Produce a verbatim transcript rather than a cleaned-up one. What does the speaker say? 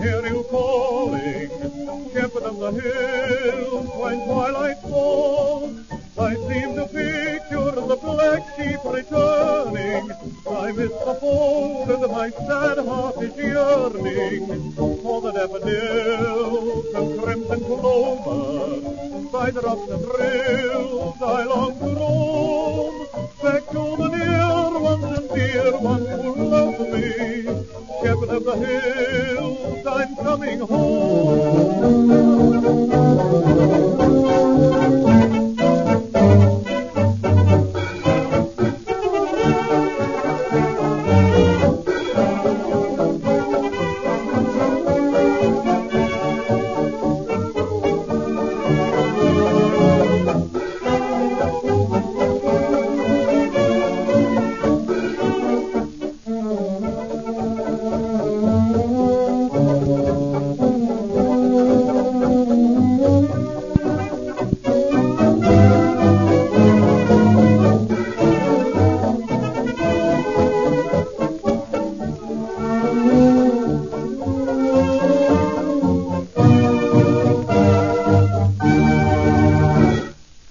hear you calling, shepherd of the hills, when twilight falls. I seem to picture the black sheep returning. I miss the fold and my sad heart is yearning for the daffodils and crimson clover. By the rocks and rills I long to roam, back to the dear ones and dear ones who love me. Shepherd of the hills, I'm coming home.